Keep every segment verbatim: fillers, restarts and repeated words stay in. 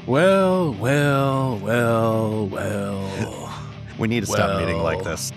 Well, well, well, well. We need to well, stop meeting like this.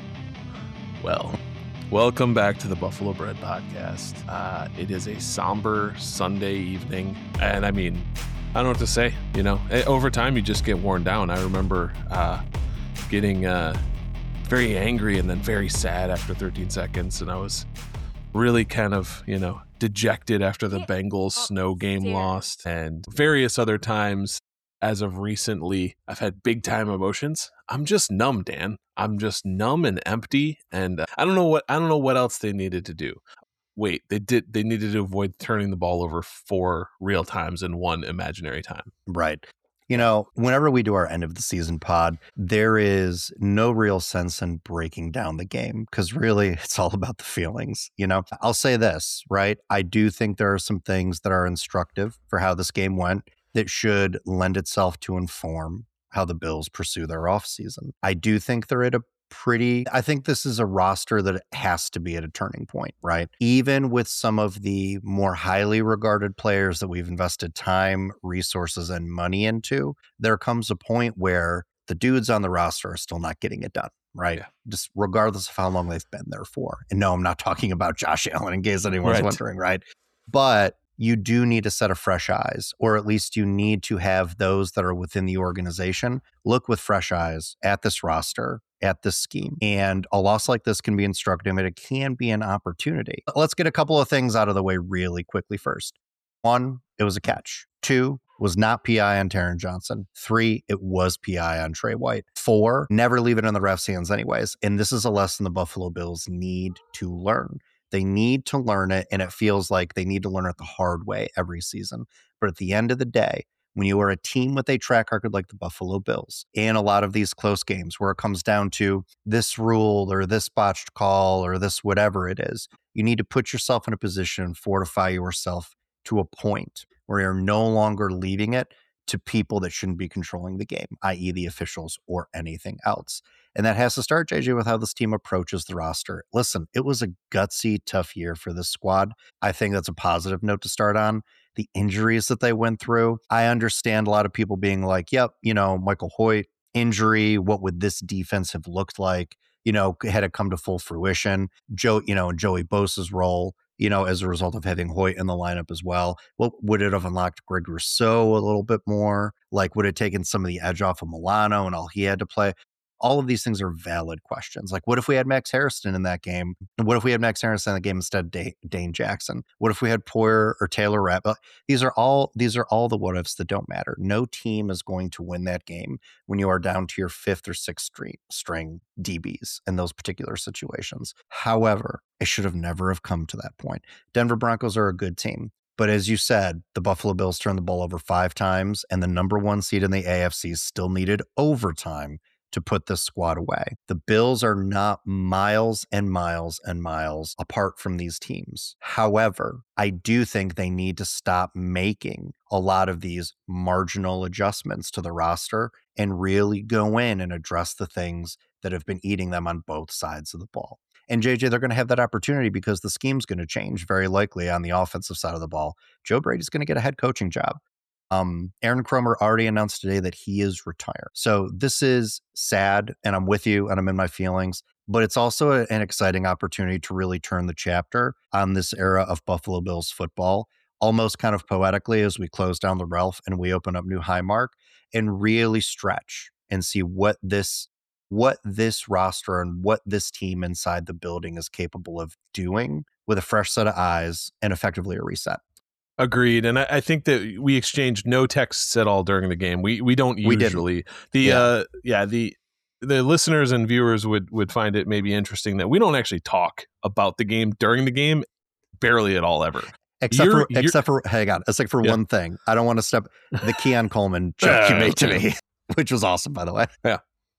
Well, welcome back to the Buffalo Bread Podcast. Uh, it is a somber Sunday evening. And I mean, I don't know what to say. You know, over time, you just get worn down. I remember uh, getting uh, very angry and then very sad after thirteen seconds. And I was really kind of, you know, dejected after the Bengals snow game lost and various other times. As of recently, I've had big time emotions. I'm just numb, Dan. I'm just numb and empty. And uh, I don't know what I don't know what else they needed to do. Wait, they did. They needed to avoid turning the ball over four real times in one imaginary time. Right. You know, whenever we do our end of the season pod, there is no real sense in breaking down the game because really it's all about the feelings. You know, I'll say this, right? I do think there are some things that are instructive for how this game went that should lend itself to inform how the Bills pursue their offseason. I do think they're at a pretty, I think this is a roster that has to be at a turning point, right? Even with some of the more highly regarded players that we've invested time, resources, and money into, there comes a point where the dudes on the roster are still not getting it done, right? Yeah. Just regardless of how long they've been there for. And no, I'm not talking about Josh Allen in case anyone's right. wondering, right? But you do need a set of fresh eyes, or at least you need to have those that are within the organization look with fresh eyes at this roster, at this scheme. And a loss like this can be instructive, and it can be an opportunity. Let's get a couple of things out of the way really quickly first. One, it was a catch. Two, was not P I on Taron Johnson. Three, it was P I on Trey White. Four, never leave it in the ref's hands anyways. And this is a lesson the Buffalo Bills need to learn. They need to learn it, and it feels like they need to learn it the hard way every season. But at the end of the day, when you are a team with a track record like the Buffalo Bills, and a lot of these close games where it comes down to this rule or this botched call or this whatever it is, you need to put yourself in a position and fortify yourself to a point where you're no longer leaving it to people that shouldn't be controlling the game, that is the officials or anything else. And that has to start, J J, with how this team approaches the roster. Listen, it was a gutsy, tough year for this squad. I think that's a positive note to start on. The injuries that they went through, I understand a lot of people being like, yep, you know, Michael Hoyt, injury, what would this defense have looked like, you know, had it come to full fruition? Joe, you know, Joey Bosa's role, you know, as a result of having Hoyt in the lineup as well. What would it have unlocked Greg Rousseau a little bit more? Like, would it have taken some of the edge off of Milano and all he had to play? All of these things are valid questions. Like, what if we had Max Harrison in that game? What if we had Max Harrison in the game instead of D- Dane Jackson? What if we had Poyer or Taylor Rapp? These are all these are all the what ifs that don't matter. No team is going to win that game when you are down to your fifth or sixth string, string D Bs in those particular situations. However, it should have never have come to that point. Denver Broncos are a good team. But as you said, the Buffalo Bills turned the ball over five times, and the number one seed in the A F C still needed overtime to put this squad away. The Bills are not miles and miles and miles apart from these teams. However, I do think they need to stop making a lot of these marginal adjustments to the roster and really go in and address the things that have been eating them on both sides of the ball. And J J, they're going to have that opportunity because the scheme's going to change very likely on the offensive side of the ball. Joe Brady's going to get a head coaching job. Um, Aaron Kromer already announced today that he is retired. So this is sad, and I'm with you, and I'm in my feelings, but it's also a, an exciting opportunity to really turn the chapter on this era of Buffalo Bills football, almost kind of poetically as we close down the Ralph and we open up New Highmark and really stretch and see what this what this roster and what this team inside the building is capable of doing with a fresh set of eyes and effectively a reset. Agreed. And I, I think that we exchanged no texts at all during the game. We we don't we usually. Didn't. The yeah. uh yeah, the the listeners and viewers would would find it maybe interesting that we don't actually talk about the game during the game barely at all ever. Except you're, for you're, except for hang on, except for yeah. one thing. I don't want to step the Keon Coleman joke you made to me, which was awesome, by the way. Yeah.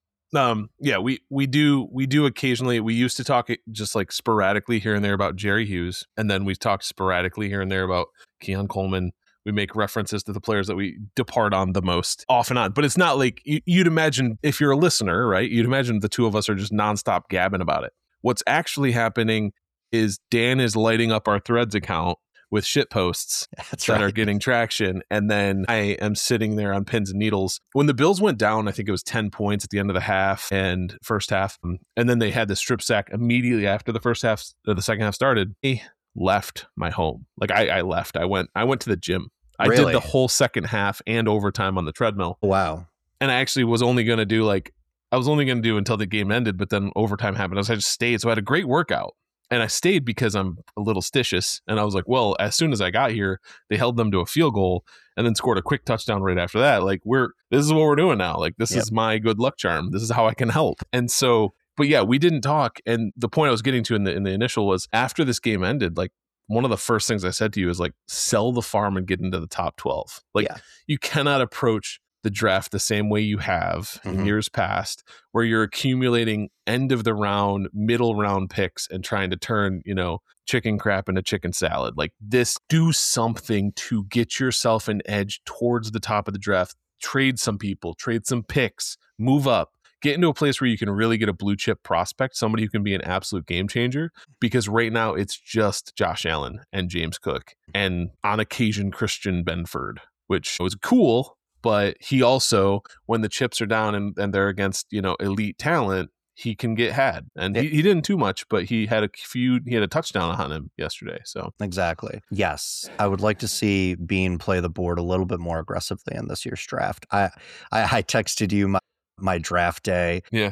Um, yeah, we, we do we do occasionally. We used to talk just like sporadically here and there about Jerry Hughes, and then we talked sporadically here and there about Keon Coleman. We make references to the players that we depart on the most off and on, but it's not like you, you'd imagine if you're a listener, right? You'd imagine the two of us are just nonstop gabbing about it. What's actually happening is Dan is lighting up our Threads account with shit posts That's that right. are getting traction. And then I am sitting there on pins and needles. When the Bills went down, I think it was ten points at the end of the half and first half. And then they had the strip sack immediately after the first half, or the second half started. I left my home. Like I, I left. I went, I went to the gym. I Really? did the whole second half and overtime on the treadmill. Wow. And I actually was only going to do like, I was only going to do until the game ended, but then overtime happened. So I just stayed. So I had a great workout. And I stayed because I'm a little stitious. And I was like, well, as soon as I got here, they held them to a field goal and then scored a quick touchdown right after that. Like, we're, this is what we're doing now. Like, this Yep. is my good luck charm. This is how I can help. And so, but yeah, we didn't talk. And the point I was getting to in the, in the initial was after this game ended, like, one of the first things I said to you is like, sell the farm and get into the top twelve. Like, Yeah. you cannot approach the draft the same way you have in Mhm. years past, where you're accumulating end of the round, middle round picks and trying to turn, you know, chicken crap into chicken salad. Like this, do something to get yourself an edge towards the top of the draft. Trade some people, trade some picks, move up, get into a place where you can really get a blue chip prospect, somebody who can be an absolute game changer. Because right now it's just Josh Allen and James Cook and on occasion Christian Benford, which was cool. But he also, when the chips are down and, and they're against, you know, elite talent, he can get had. And he, he didn't too much, but he had a few, he had a touchdown on him yesterday. So Exactly. Yes. I would like to see Bean play the board a little bit more aggressively in this year's draft. I I, I texted you my, my draft day. yeah,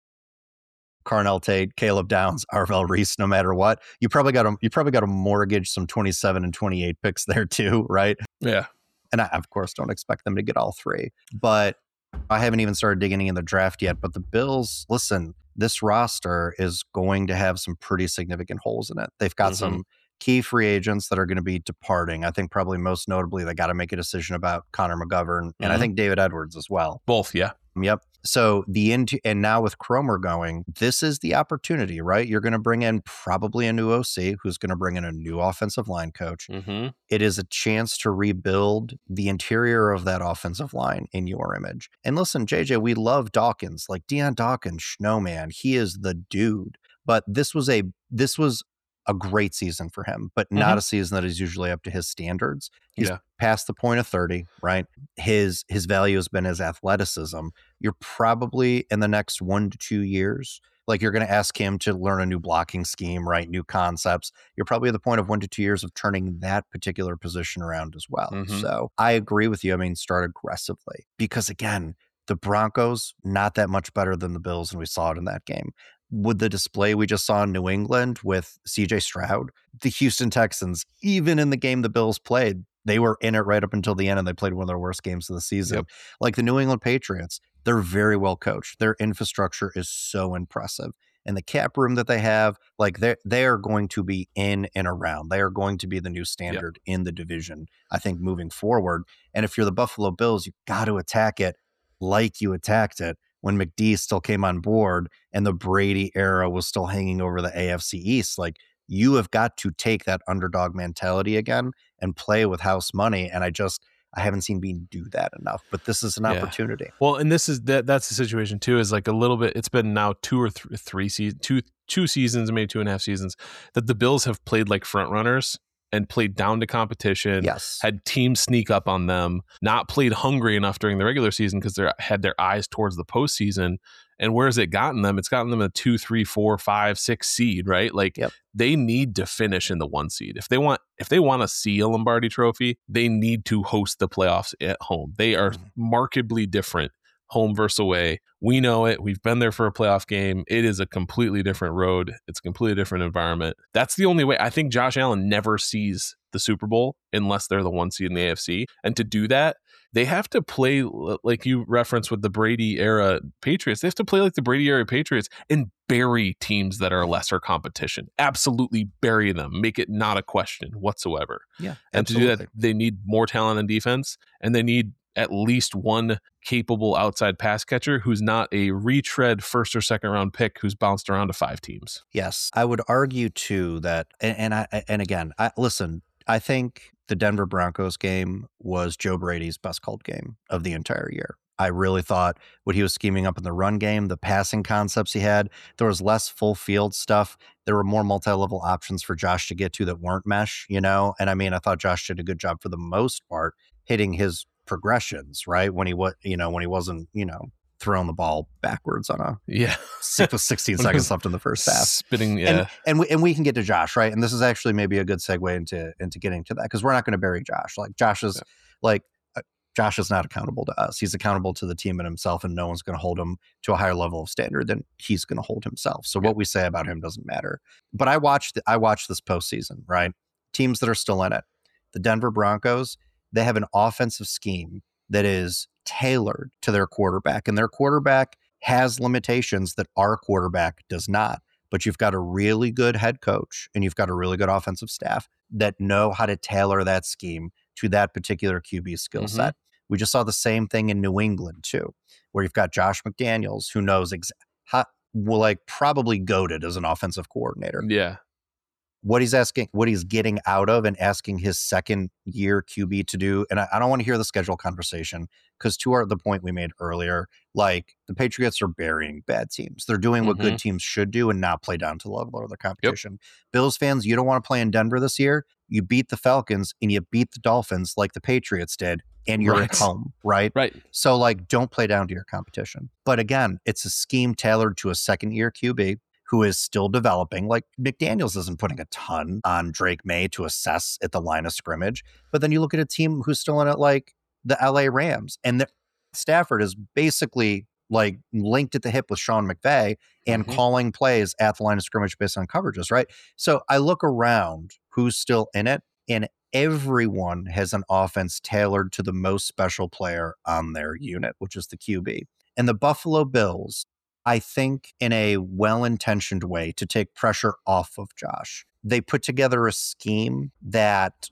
Carnell Tate, Caleb Downs, Arvell Reese, no matter what. You probably got to you probably got to mortgage some twenty-seven and twenty-eight picks there too, right? yeah. And I, of course, don't expect them to get all three. But I haven't even started digging in the draft yet. But the Bills, listen, this roster is going to have some pretty significant holes in it. They've got Mhm. some key free agents that are going to be departing. I think probably most notably, they got to make a decision about Connor McGovern and I Mhm. think David Edwards as well. Both, yeah. Yep. So the into and now with Cromer going, this is the opportunity, right? You're going to bring in probably a new O C who's going to bring in a new offensive line coach. Mm-hmm. It is a chance to rebuild the interior of that offensive line in your image. And listen, J J, we love Dawkins, like Deion Dawkins, Snowman. He is the dude. But this was a this was a great season for him, but not Mhm. a season that is usually up to his standards. He's Yeah. past the point of thirty, right? His his value has been his athleticism. You're probably in the next one to two years, like you're going to ask him to learn a new blocking scheme, right? New concepts. You're probably at the point of one to two years of turning that particular position around as well. Mhm. So I agree with you. I mean, start aggressively because again, the Broncos, not that much better than the Bills, and we saw it in that game. With the display we just saw in New England with C J Stroud, the Houston Texans, even in the game the Bills played, they were in it right up until the end, and they played one of their worst games of the season. Yep. Like the New England Patriots, they're very well coached. Their infrastructure is so impressive. And the cap room that they have, like they're, they are going to be in and around. They are going to be the new standard in the division, I think, moving forward. And if you're the Buffalo Bills, you got to attack it like you attacked it when McD still came on board and the Brady era was still hanging over the A F C East. Like you have got to take that underdog mentality again and play with house money. And I just, I haven't seen Bean do that enough, but this is an Yeah. opportunity. Well, and this is that that's the situation too, is like a little bit, it's been now two or th- three seasons, two, two seasons, maybe two and a half seasons that the Bills have played like front runners and played down to competition. Yes. Had teams sneak up on them, not played hungry enough during the regular season because they had their eyes towards the postseason. And where has it gotten them? It's gotten them a two, three, four, five, six seed, right? Like Yep. they need to finish in the one seed. If they want, if they want to see a Lombardi trophy, they need to host the playoffs at home. They are markedly different home versus away. We know it. We've been there for a playoff game. It is a completely different road. It's a completely different environment. That's the only way. I think Josh Allen never sees the Super Bowl unless they're the one seed in the A F C. And to do that, they have to play like you referenced with the Brady era Patriots. They have to play like the Brady era Patriots and bury teams that are lesser competition. Absolutely bury them. Make it not a question whatsoever. Yeah. And to do that, they need more talent on defense, and they need at least one capable outside pass catcher who's not a retread first or second round pick who's bounced around to five teams. Yes. I would argue too that, and, and I, and again, I listen, I think the Denver Broncos game was Joe Brady's best called game of the entire year. I really thought what he was scheming up in the run game, the passing concepts he had, there was less full field stuff. There were more multi-level options for Josh to get to that weren't mesh, you know? And I mean, I thought Josh did a good job for the most part hitting his progressions, right? When he was, you know, when he wasn't, you know, throwing the ball backwards on a yeah six with sixteen seconds left in the first half. Spitting, yeah. And, and, we, and we can get to Josh, right? And this is actually maybe a good segue into, into getting to that because we're not going to bury Josh. Like Josh is yeah. like, uh, Josh is not accountable to us. He's accountable to the team and himself, and no one's going to hold him to a higher level of standard than he's going to hold himself. So yeah. what we say about him doesn't matter. But I watched, I watched this postseason, right? Teams that are still in it. The Denver Broncos, they have an offensive scheme that is tailored to their quarterback, and their quarterback has limitations that our quarterback does not. But you've got a really good head coach and you've got a really good offensive staff that know how to tailor that scheme to that particular Q B skill mm-hmm. set. We just saw the same thing in New England too, where you've got Josh McDaniels, who knows exa- how, well, like probably goated as an offensive coordinator. Yeah. What he's asking, what he's getting out of and asking his second year Q B to do. And I, I don't want to hear the schedule conversation because to our, the point we made earlier, like the Patriots are burying bad teams. They're doing what mm-hmm. good teams should do and not play down to the level of the competition. Yep. Bills fans, you don't want to play in Denver this year. You beat the Falcons and you beat the Dolphins like the Patriots did, and you're right. at home, right? Right. So like, don't play down to your competition. But again, it's a scheme tailored to a second year Q B who is still developing. Like McDaniels isn't putting a ton on Drake May to assess at the line of scrimmage. But then you look at a team who's still in it, like the L A Rams, and the, Stafford is basically like linked at the hip with Sean McVay and mm-hmm. calling plays at the line of scrimmage based on coverages, right? So I look around who's still in it, and everyone has an offense tailored to the most special player on their unit, which is the Q B. And the Buffalo Bills, I think in a well-intentioned way to take pressure off of Josh, they put together a scheme that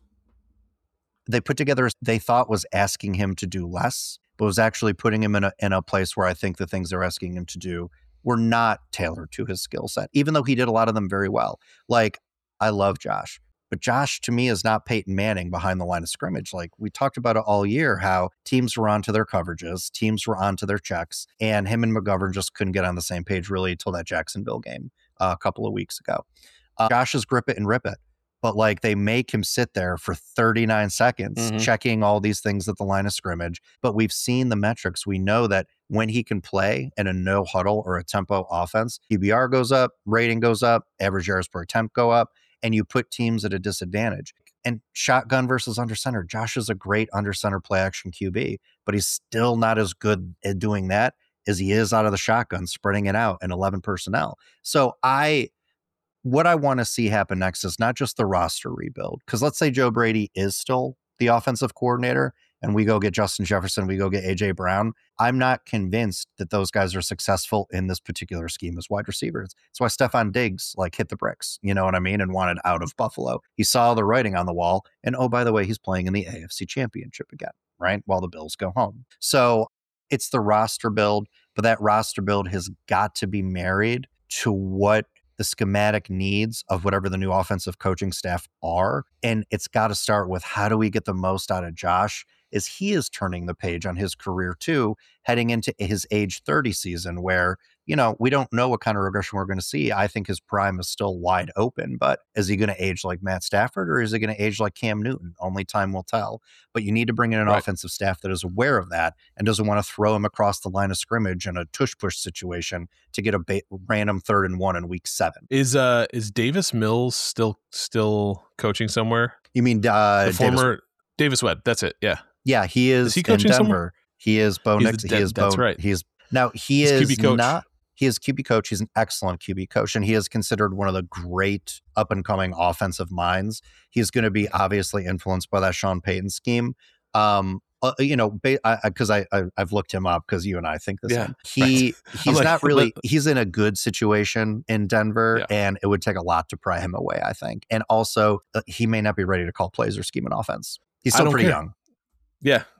they put together, they thought was asking him to do less, but was actually putting him in a, in a place where I think the things they're asking him to do were not tailored to his skill set, even though he did a lot of them very well. Like, I love Josh. But Josh, to me, is not Peyton Manning behind the line of scrimmage. Like we talked about it all year, how teams were onto their coverages, teams were onto their checks, and him and McGovern just couldn't get on the same page really until that Jacksonville game uh, a couple of weeks ago. Uh, Josh is grip it and rip it. But like they make him sit there for thirty-nine seconds, mm-hmm. checking all these things at the line of scrimmage. But we've seen the metrics. We know that when he can play in a no huddle or a tempo offense, Q B R goes up, rating goes up, average yards per attempt go up, and you put teams at a disadvantage. And shotgun versus under center, Josh is a great under center play action Q B, but he's still not as good at doing that as he is out of the shotgun, spreading it out in eleven personnel. So I, what I want to see happen next is not just the roster rebuild, because let's say Joe Brady is still the offensive coordinator and we go get Justin Jefferson, we go get A J Brown. I'm not convinced that those guys are successful in this particular scheme as wide receivers. That's why Stefon Diggs like hit the bricks, you know what I mean, and wanted out of Buffalo. He saw the writing on the wall, and oh, by the way, he's playing in the A F C Championship again, right? While the Bills go home. So it's the roster build, but that roster build has got to be married to what the schematic needs of whatever the new offensive coaching staff are. And it's got to start with how do we get the most out of Josh as he is turning the page on his career too, heading into his age thirty season where, you know, we don't know what kind of regression we're going to see. I think his prime is still wide open, but is he going to age like Matt Stafford or is he going to age like Cam Newton? Only time will tell. But you need to bring in an right. offensive staff that is aware of that and doesn't want to throw him across the line of scrimmage in a tush-push situation to get a ba- random third and one in week seven. Is uh is Davis Mills still still coaching somewhere? You mean uh, the former Davis, Davis Webb? That's it. Yeah. Yeah, he is, is he coaching in Denver. Somewhere? He is Bo Nix. De- he is that's Bo, right. He is now he He's is Q B coach. not he is Q B coach. He's an excellent Q B coach, and he is considered one of the great up and coming offensive minds. He's going to be obviously influenced by that Sean Payton scheme. Um, uh, you know, because I, I, I I've looked him up because you and I think the yeah, same. He right. he's like, not really he's in a good situation in Denver, yeah. and it would take a lot to pry him away, I think. And also, uh, he may not be ready to call plays or scheme an offense. He's still pretty care. young. Yeah.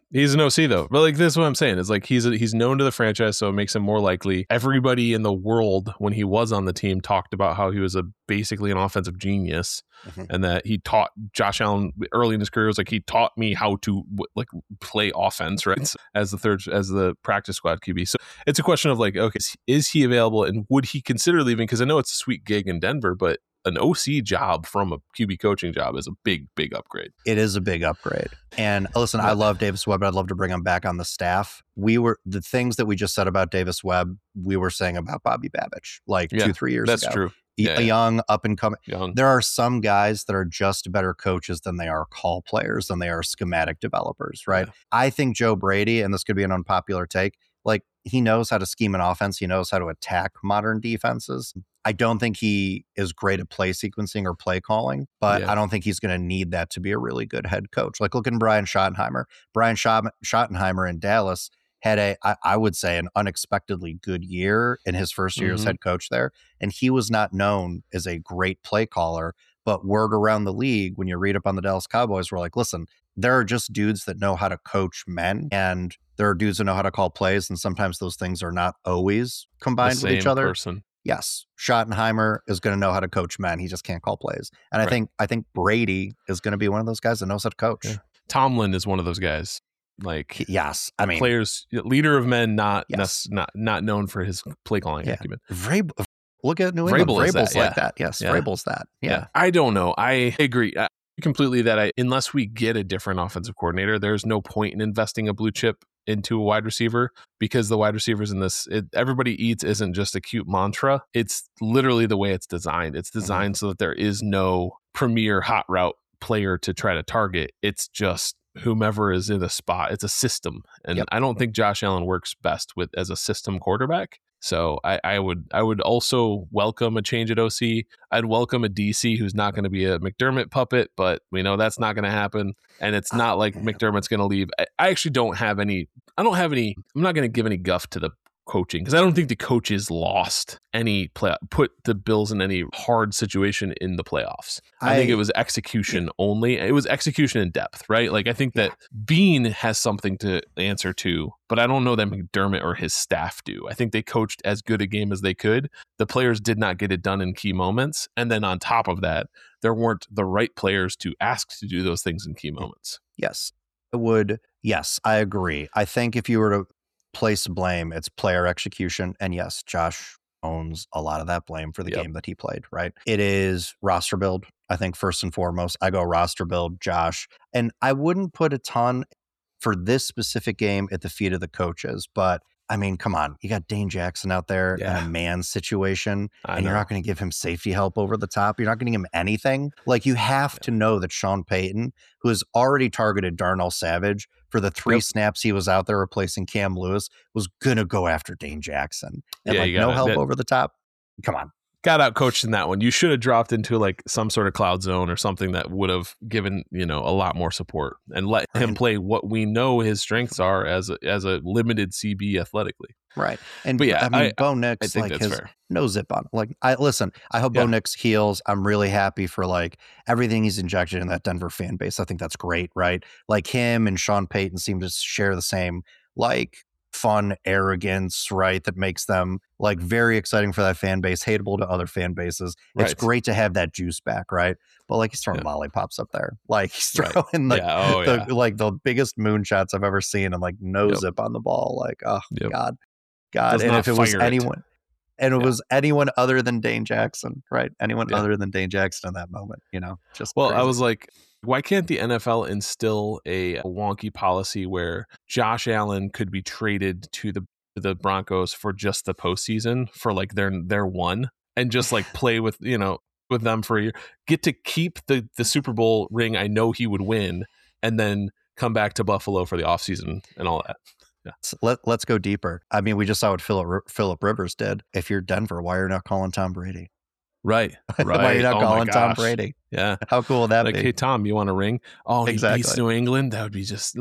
He's an O C though. But like this is what I'm saying. It's like he's a, he's known to the franchise, so it makes him more likely. Everybody in the world when he was on the team talked about how he was a basically an offensive genius, mm-hmm. and that he taught Josh Allen early in his career. Was like he taught me how to like play offense, right? As the third as the practice squad Q B. So it's a question of like, okay, is he available and would he consider leaving? Because I know it's a sweet gig in Denver, but an O C job from a Q B coaching job is a big, big upgrade. It is a big upgrade. And listen, I love Davis Webb. I'd love to bring him back on the staff. We were the things that we just said about Davis Webb, we were saying about Bobby Babich like yeah, two, three years that's ago. That's true. Yeah, a yeah. young, up and coming. Young. There are some guys that are just better coaches than they are call players, than they are schematic developers, right? Yeah. I think Joe Brady, and this could be an unpopular take, like he knows how to scheme an offense. He knows how to attack modern defenses. I don't think he is great at play sequencing or play calling, but yeah. I don't think he's going to need that to be a really good head coach. Like look at Brian Schottenheimer. Brian Schott- Schottenheimer in Dallas had a, I, I would say, an unexpectedly good year in his first year mm-hmm. as head coach there. And he was not known as a great play caller, but word around the league, when you read up on the Dallas Cowboys, we're like, listen, there are just dudes that know how to coach men, and there are dudes that know how to call plays. And sometimes those things are not always combined with each other. Person. Yes, Schottenheimer is going to know how to coach men. He just can't call plays. And right. I think I think Brady is going to be one of those guys that knows how to coach. Yeah. Tomlin is one of those guys. Like yes, I mean players, leader of men, not yes. not not known for his play calling yeah. acumen. Vrabel, look at New England. Vrabel Vrabel's that, like yeah. that. Yes, yeah. Vrabel's that. Yeah. yeah, I don't know. I agree I, completely that I unless we get a different offensive coordinator, there's no point in investing a blue chip into a wide receiver, because the wide receivers in this, it, everybody eats isn't just a cute mantra. It's literally the way it's designed. It's designed mm-hmm. so that there is no premier hot route player to try to target. It's just whomever is in a spot. It's a system. And yep. I don't think Josh Allen works best with as a system quarterback. So I, I would I would also welcome a change at O C. I'd welcome a D C who's not going to be a McDermott puppet, but we know that's not going to happen. And it's not like McDermott's going to leave. I, I actually don't have any, I don't have any, I'm not going to give any guff to the coaching, because I don't think the coaches lost any play, put the Bills in any hard situation in the playoffs. I, I think it was execution yeah. only. It was execution in depth, right? Like I think that yeah. Bean has something to answer to, but I don't know that McDermott or his staff do. I think they coached as good a game as they could. The players did not get it done in key moments. And then on top of that, there weren't the right players to ask to do those things in key moments. Yes, I would. Yes, I agree. I think if you were to place blame, it's player execution. And yes, Josh owns a lot of that blame for the yep. game that he played, right? It is roster build. I think first and foremost, I go roster build, Josh. And I wouldn't put a ton for this specific game at the feet of the coaches, but I mean, come on, you got Dane Jackson out there yeah. in a man situation, I and know. You're not going to give him safety help over the top. You're not going to give him anything. Like you have yeah. to know that Sean Payton, who has already targeted Darnell Savage for the three yep. snaps he was out there replacing Cam Lewis, was going to go after Dane Jackson. And yeah, like no help that, over the top. Come on. Got out coached in that one. You should have dropped into like some sort of cloud zone or something that would have given, you know, a lot more support and let him play what we know his strengths are as a, as a limited C B athletically. Right. And but yeah, I mean, I, Bo Nix, I think like that's his fair. no zip on. Like, I listen, I hope yeah. Bo Nix heals. I'm really happy for like everything he's injected in that Denver fan base. I think that's great. Right. Like him and Sean Payton seem to share the same, like, fun arrogance, right, that makes them like very exciting for that fan base, hateable to other fan bases. It's right. great to have that juice back, right? But like he's throwing yeah. lollipops up there, like he's throwing right. like yeah. oh, the yeah. like the biggest moonshots I've ever seen, and like no yep. zip on the ball, like oh yep. god, god. Does and if it was it. anyone, and it yeah. was anyone other than Dane Jackson, right? Anyone yeah. other than Dane Jackson in that moment, you know, just well, crazy. I was like, why can't the N F L instill a, a wonky policy where Josh Allen could be traded to the the Broncos for just the postseason for like their their one, and just like play with, you know, with them for a year, get to keep the the Super Bowl ring I know he would win, and then come back to Buffalo for the offseason and all that. Yeah. So let, let's go deeper. I mean, we just saw what Phillip Phillip Rivers did. If you're Denver, why are you not calling Tom Brady? Right, right. Why are you not oh calling Tom Brady? Yeah. How cool would that like, be? Hey, Tom, you want a ring? Oh, he exactly. beats New England? That would be just...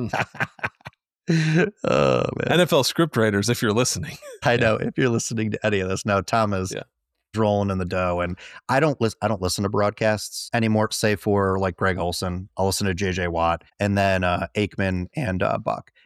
oh, man. N F L script writers, if you're listening. I know. If you're listening to any of this. Now, Tom is yeah. rolling in the dough. And I don't, listen, I don't listen to broadcasts anymore, save for like Greg Olson. I'll listen to J J Watt and then uh, Aikman and uh, Buck.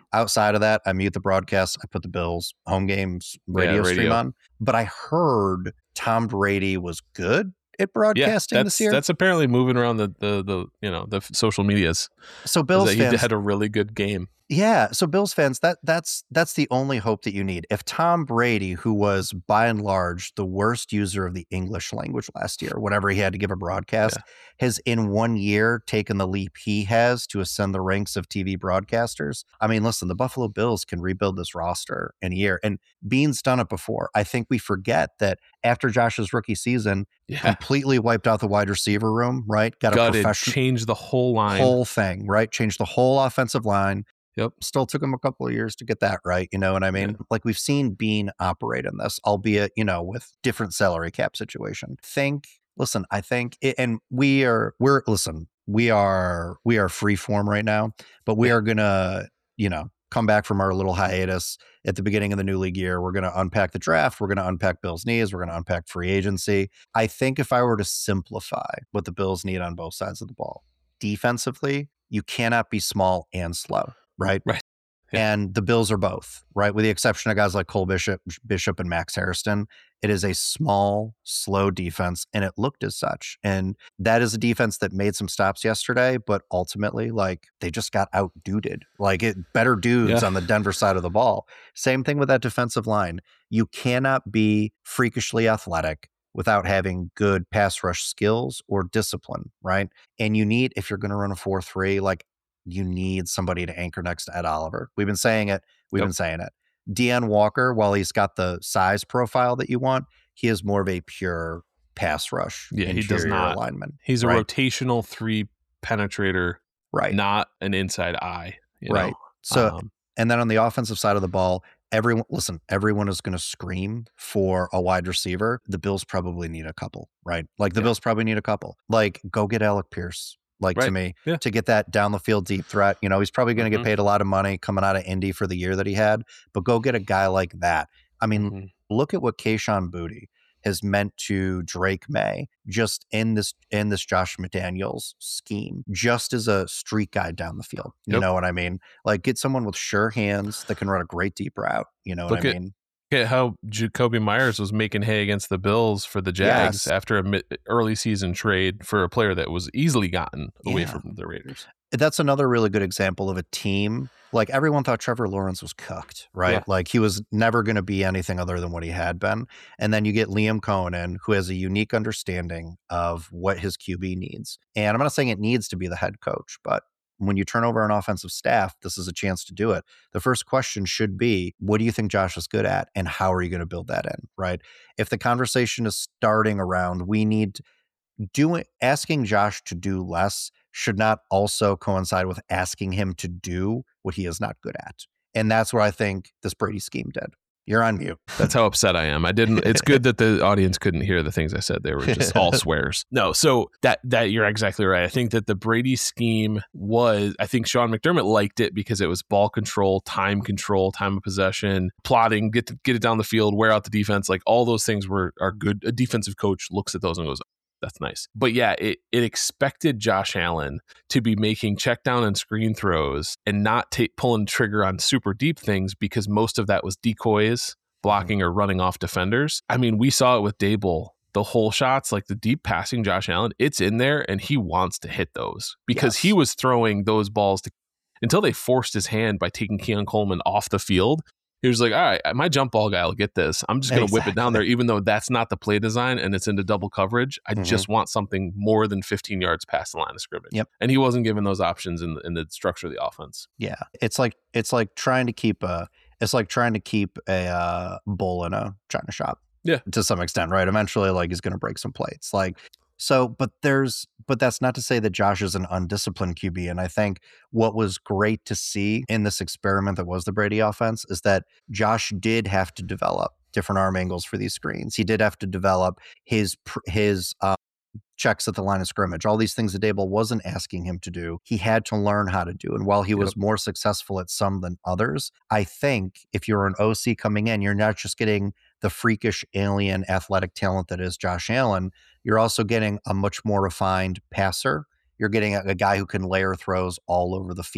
outside of that, I mute the broadcast. I put the Bills home games radio, Yeah, stream radio. on. But I heard Tom Brady was good at broadcasting yeah, this that's year. that's apparently moving around the the the you know the social medias. So is Bills that he fans, had a really good game. yeah. So Bills fans, that that's that's the only hope that you need. If Tom Brady, who was by and large the worst user of the English language last year, whenever he had to give a broadcast, Yeah. has in one year taken the leap he has to ascend the ranks of T V broadcasters. I mean, listen, the Buffalo Bills can rebuild this roster in a year, and Beane's done it before. I think we forget that after Josh's rookie season, Yeah, completely wiped out the wide receiver room, right? Got a gutted, professional changed the whole line. whole thing, right? Changed the whole offensive line. Yep. Still took him a couple of years to get that right. You know what I mean? Yeah. Like we've seen Beane operate in this, albeit, you know, with different salary cap situation. Think, listen, I think, it, and we are, we're, listen, we are, we are free form right now, but we Yeah. are going to, you know, come back from our little hiatus at the beginning of the new league year. We're going to unpack the draft. We're going to unpack Bills' needs. We're going to unpack free agency. I think if I were to simplify what the Bills need on both sides of the ball, defensively, you cannot be small and slow. Right. Right. Yeah. And the Bills are both, right? With the exception of guys like Cole Bishop, Bishop and Max Hairston, it is a small, slow defense, and it looked as such. And that is a defense that made some stops yesterday, but ultimately, like, they just got out-duded. Like, it better dudes Yeah. on the Denver side of the ball. Same thing with that defensive line. You cannot be freakishly athletic without having good pass rush skills or discipline, right? And you need, if you're going to run a four three, like, you need somebody to anchor next to Ed Oliver. We've been saying it. We've Yep. been saying it. Deanne Walker, while he's got the size profile that you want, he is more of a pure pass rush. Yeah, he does not. Lineman. He's a right? rotational three penetrator, right? Not an inside eye, you right? know? So, um, and then on the offensive side of the ball, everyone, listen, everyone is going to scream for a wide receiver. The Bills probably need a couple, right? Like the Yeah. Bills probably need a couple. Like, go get Alec Pierce. Like Right. to me, Yeah. to get that down the field deep threat. You know, he's probably going to Mhm. get paid a lot of money coming out of Indy for the year that he had, but go get a guy like that. I mean, Mhm. look at what Kayshon Boutte has meant to Drake May just in this in this Josh McDaniels scheme, just as a street guy down the field. You Yep. know what I mean? Like, get someone with sure hands that can run a great deep route. You know Look what I at- mean? Look at how Jacoby Myers was making hay against the Bills for the Jags Yes. after a mid- early season trade for a player that was easily gotten away Yeah. from the Raiders. That's another really good example of a team. Like, everyone thought Trevor Lawrence was cooked, right? Yeah. Like, he was never going to be anything other than what he had been. And then you get Liam Cohen in, who has a unique understanding of what his Q B needs. And I'm not saying it needs to be the head coach, but when you turn over an offensive staff, this is a chance to do it. The first question should be, what do you think Josh is good at? And how are you going to build that in, right? If the conversation is starting around, we need doing, asking Josh to do less should not also coincide with asking him to do what he is not good at. And that's what I think this Brady scheme did. You're on mute. That's how upset I am. I didn't. It's good that the audience couldn't hear the things I said. They were just all swears. No, so that that you're exactly right. I think that the Brady scheme was. I think Sean McDermott liked it because it was ball control, time control, time of possession, plotting, get to, get it down the field, wear out the defense. Like all those things were are good. A defensive coach looks at those and goes, "That's nice." But yeah, it it expected Josh Allen to be making check down and screen throws and not ta- pulling trigger on super deep things because most of that was decoys, blocking or running off defenders. I mean, we saw it with Dable. The whole shots, like the deep passing Josh Allen, it's in there and he wants to hit those because Yes. he was throwing those balls to, until they forced his hand by taking Keon Coleman off the field. He was like, all right, my jump ball guy will get this. I'm just going to whip it down there, even though that's not the play design and it's into double coverage. I Mhm. just want something more than fifteen yards past the line of scrimmage. Yep. And he wasn't given those options in the, in the structure of the offense. Yeah. It's like, it's like trying to keep a, it's like trying to keep a uh, bull in a china shop. Yeah. To some extent, right? Eventually, like, he's going to break some plates. Like, so, but there's, but that's not to say that Josh is an undisciplined Q B. And I think what was great to see in this experiment that was the Brady offense is that Josh did have to develop different arm angles for these screens. He did have to develop his, pr- his, uh, checks at the line of scrimmage, all these things that Dable wasn't asking him to do, he had to learn how to do. And while he was Yep. more successful at some than others, I think if you're an O C coming in, you're not just getting the freakish alien athletic talent that is Josh Allen. You're also getting a much more refined passer. You're getting a, a guy who can layer throws all over the field.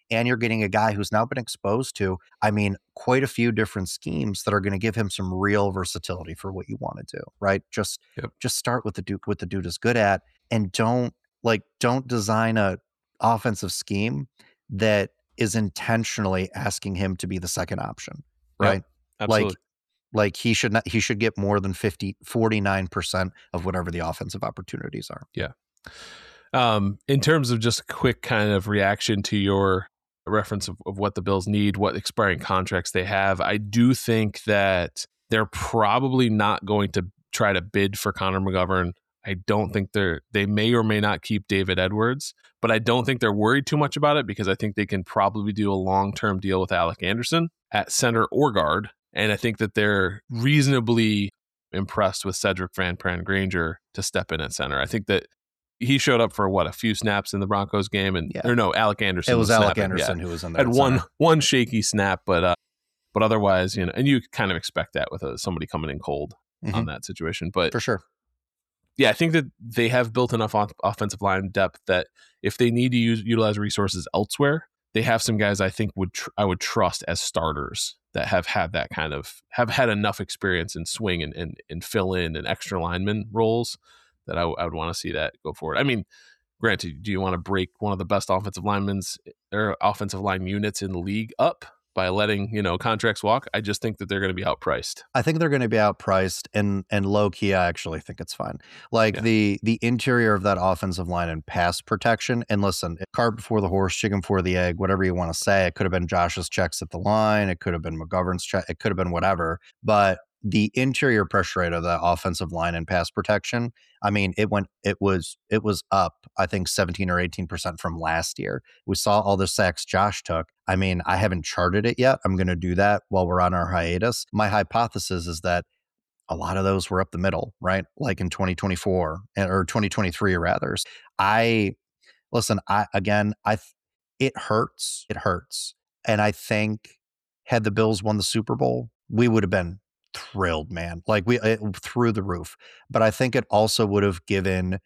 And you're getting a guy who's now been exposed to, I mean, quite a few different schemes that are going to give him some real versatility for what you want to do, right? Just, Yep. just start with the dude, what the dude is good at, and don't like, don't design a offensive scheme that is intentionally asking him to be the second option, right? Yep, like, absolutely. like he should not, he should get more than fifty, forty-nine percent of whatever the offensive opportunities are. Yeah. Um, in terms of just a quick kind of reaction to your reference of, of what the Bills need, what expiring contracts they have, I do think that they're probably not going to try to bid for Connor McGovern. I don't think they're, they may or may not keep David Edwards, but I don't think they're worried too much about it because I think they can probably do a long-term deal with Alec Anderson at center or guard. And I think that they're reasonably impressed with Cedric Van Pran Granger to step in at center. I think that he showed up for what, a few snaps in the Broncos game, and Yeah. or no, Alec Anderson. It was Alec snapping. Anderson yeah. who was in there. Had at one center. one shaky snap, but uh, but otherwise, you know, and you kind of expect that with uh, somebody coming in cold Mhm. on that situation. But For sure. yeah, I think that they have built enough off- offensive line depth that if they need to use utilize resources elsewhere, they have some guys I think would tr- I would trust as starters that have had that kind of have had enough experience in swing and and, and fill in and extra lineman roles that I, w- I would want to see that go forward. I mean, granted, do you want to break one of the best offensive linemen's or offensive line units in the league up by letting, you know, contracts walk? I just think that they're going to be outpriced. I think they're going to be outpriced, and and low key, I actually think it's fine. Like Yeah. the the interior of that offensive line and pass protection. And listen, cart before the horse, chicken before the egg, whatever you want to say. It could have been Josh's checks at the line. It could have been McGovern's check. It could have been whatever. But the interior pressure rate of that offensive line and pass protection, I mean, it went, it was, it was up, I think seventeen or eighteen percent from last year. We saw all the sacks Josh took. I mean, I haven't charted it yet. I'm going to do that while we're on our hiatus. My hypothesis is that a lot of those were up the middle, right? Like in twenty twenty-four or twenty twenty-three rather. I, listen, I, again, I, it hurts. It hurts. And I think had the Bills won the Super Bowl, we would have been thrilled, man. Like we it, through the roof. But I think it also would have given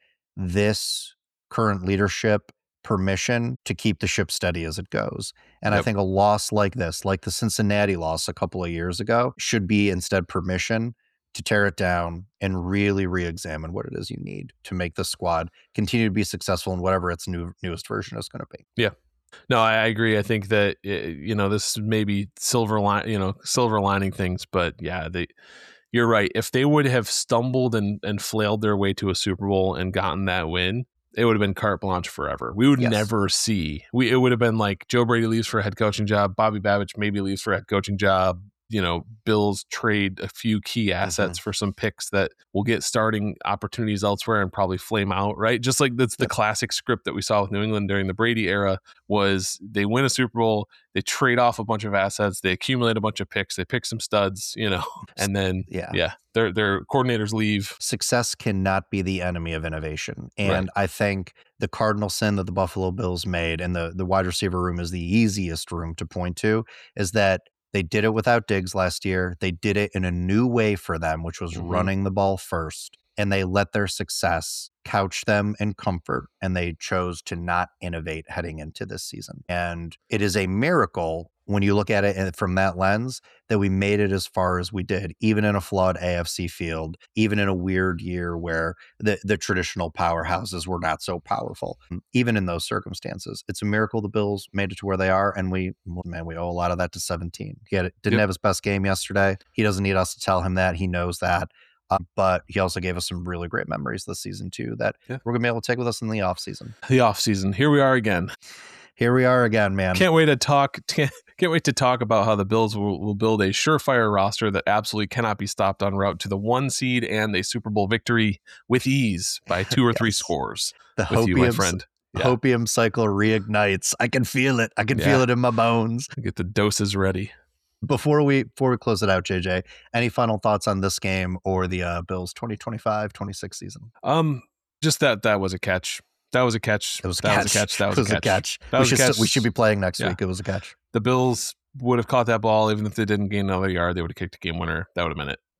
this current leadership permission to keep the ship steady as it goes. And Yep. I think a loss like this, like the Cincinnati loss a couple of years ago, should be instead permission to tear it down and really re-examine what it is you need to make the squad continue to be successful in whatever its new newest version is going to be. No, I I agree. I think that, uh, you know, this may be silver line, you know, silver lining things, but yeah, they, you're right. If they would have stumbled and, and flailed their way to a Super Bowl and gotten that win, it would have been carte blanche forever. We would Yes. never see, we, it would have been like Joe Brady leaves for a head coaching job. Bobby Babich maybe leaves for a head coaching job. You know, Bills trade a few key assets for some picks that will get starting opportunities elsewhere and probably flame out, right? Just like that's the classic script that we saw with New England during the Brady era was they win a Super Bowl, they trade off a bunch of assets, they accumulate a bunch of picks, they pick some studs, you know, and then, Yeah. yeah, their their coordinators leave. Success cannot be the enemy of innovation. And Right. I think the cardinal sin that the Buffalo Bills made, and the, the wide receiver room is the easiest room to point to, is that they did it without Diggs last year. They did it in a new way for them, which was Mhm. running the ball first. And they let their success couch them in comfort. And they chose to not innovate heading into this season. And it is a miracle when you look at it from that lens that we made it as far as we did, even in a flawed A F C field, even in a weird year where the, the traditional powerhouses were not so powerful. Even in those circumstances, it's a miracle the Bills made it to where they are. And we, man, we owe a lot of that to seventeen. He had, didn't Yep. have his best game yesterday. He doesn't need us to tell him that. He knows that. Uh, but he also gave us some really great memories this season, too, that Yeah. we're going to be able to take with us in the offseason. The offseason. Here we are again. Here we are again, man. Can't wait to talk. Can't, can't wait to talk about how the Bills will, will build a surefire roster that absolutely cannot be stopped en route to the one seed and a Super Bowl victory with ease by two or three Yes. scores. The With you, my hopium, friend. Yeah. hopium cycle reignites. I can feel it. I can Yeah. feel it in my bones. Get the doses ready. Before we before we close it out, J J, any final thoughts on this game or the uh, Bills twenty twenty-five twenty-six season? Um, just that that was a catch. That was a catch. It was a that catch. was a catch. That was, it was a catch. That we was a should catch. still- we should be playing next Yeah. week. It was a catch. The Bills would have caught that ball even if they didn't gain another yard. They would have kicked a game winner. That would have been it. But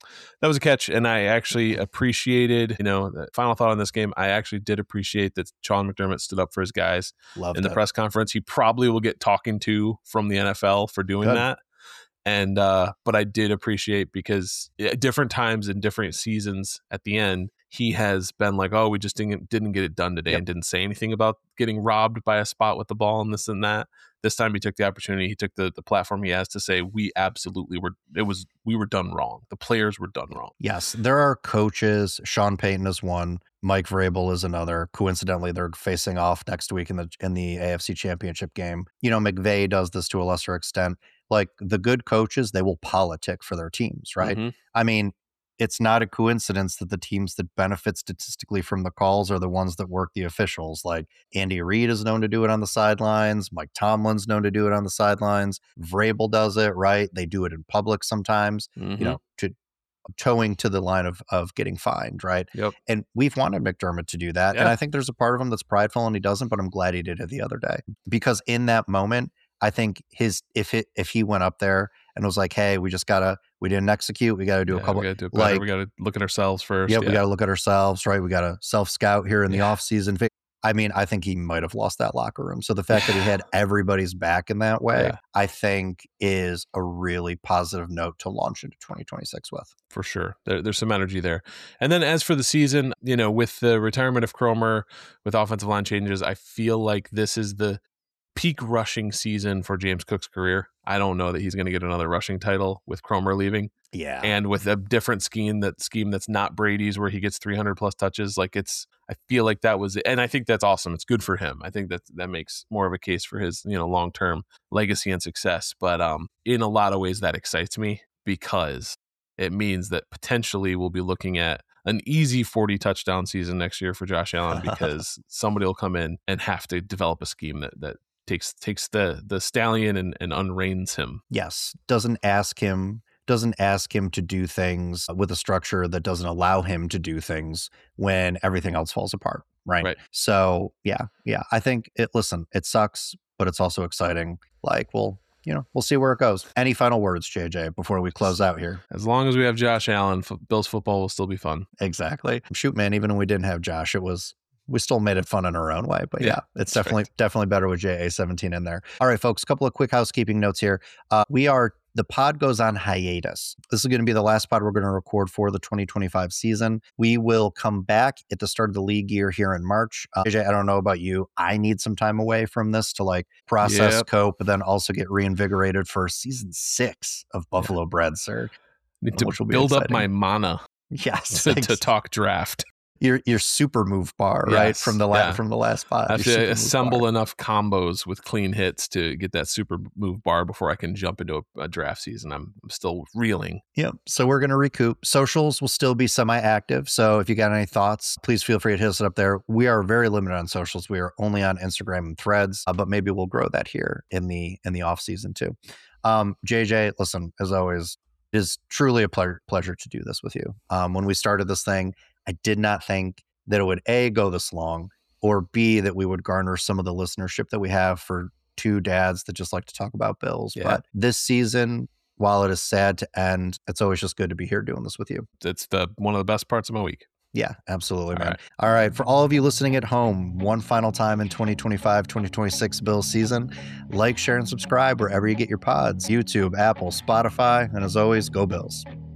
That was a catch, and I actually appreciated, you know, the final thought on this game, I actually did appreciate that Sean McDermott stood up for his guys Loved in the it. press conference. He probably will get talking to from the N F L for doing Good. that. And, uh, but I did appreciate because at different times in different seasons at the end, he has been like, oh, we just didn't, didn't get it done today Yep. and didn't say anything about getting robbed by a spot with the ball and this and that. This time he took the opportunity. He took the, the platform he has to say, we absolutely were, it was, we were done wrong. The players were done wrong. Yes, there are coaches. Sean Payton is one. Mike Vrabel is another. Coincidentally, they're facing off next week in the in the A F C Championship game. You know, McVay does this to a lesser extent. Like the good coaches, they will politic for their teams, right? Mhm. I mean, it's not a coincidence that the teams that benefit statistically from the calls are the ones that work the officials. Like Andy Reid is known to do it on the sidelines. Mike Tomlin's known to do it on the sidelines. Vrabel does it, right? They do it in public sometimes, Mhm. you know, to towing to the line of of getting fined, right? Yep. And we've wanted McDermott to do that. And Yeah. I think there's a part of him that's prideful and he doesn't, but I'm glad he did it the other day. Because in that moment, I think his if it if he went up there and was like, hey, we just gotta we didn't execute, we gotta do Yeah, a couple we gotta do it better. like We gotta look at ourselves first. yeah, Yeah, we gotta look at ourselves, right? We gotta self-scout here in the Yeah. off season. I mean, I think he might have lost that locker room. So the fact that he had everybody's back in that way, Yeah. I think is a really positive note to launch into twenty twenty-six with. For sure. There, there's some energy there. And then as for the season, you know, with the retirement of Cromer, with offensive line changes, I feel like this is the peak rushing season for James Cook's career. I don't know that he's going to get another rushing title with Cromer leaving. Yeah. And with a different scheme, that scheme that's not Brady's where he gets three hundred plus touches. Like it's, I feel like that was it. And I think that's awesome. It's good for him. I think that that makes more of a case for his, you know, long-term legacy and success. But um, in a lot of ways that excites me because it means that potentially we'll be looking at an easy forty touchdown season next year for Josh Allen because somebody will come in and have to develop a scheme that, that takes, takes the, the stallion and, and unreins him. Yes. Doesn't ask him doesn't ask him to do things with a structure that doesn't allow him to do things when everything else falls apart. Right. Right. So yeah, yeah. I think it, listen, it sucks, but it's also exciting. Like, well, you know, we'll see where it goes. Any final words, J J, before we close out here? As long as we have Josh Allen, f- Bills football will still be fun. Exactly. Shoot, man, even when we didn't have Josh, it was, we still made it fun in our own way. But yeah, Yeah, it's that's definitely, right. definitely better with J A seventeen in there. All right, folks, a couple of quick housekeeping notes here. Uh, we are, the pod goes on hiatus. This is going to be the last pod we're going to record for the twenty twenty-five season. We will come back at the start of the league year here in March. Uh, J J, I don't know about you. I need some time away from this to like process, Yep. cope, but then also get reinvigorated for season six of Buffalo Bread, sir. Need to Which will be build up exciting. my mana Yes. to, ex- to talk draft. your your super move bar, right? Yes, From the la- yeah. from the last pod. I have your super to move assemble bar. enough combos with clean hits to get that super move bar before I can jump into a, a draft season. I'm, I'm still reeling. Yeah. So we're going to recoup. Socials will still be semi-active. So if you got any thoughts, please feel free to hit us up there. We are very limited on socials. We are only on Instagram and Threads, uh, but maybe we'll grow that here in the in the off season too. Um, J J, listen, as always, it is truly a pleasure pleasure to do this with you. Um, when we started this thing, I did not think that it would A, go this long, or B, that we would garner some of the listenership that we have for two dads that just like to talk about Bills. Yeah. But this season, while it is sad to end, it's always just good to be here doing this with you. It's the one of the best parts of my week. Yeah, absolutely, All man. right. All right. For all of you listening at home, one final time in twenty twenty-five twenty twenty-six Bills season, like, share, and subscribe wherever you get your pods, YouTube, Apple, Spotify, and as always, go Bills.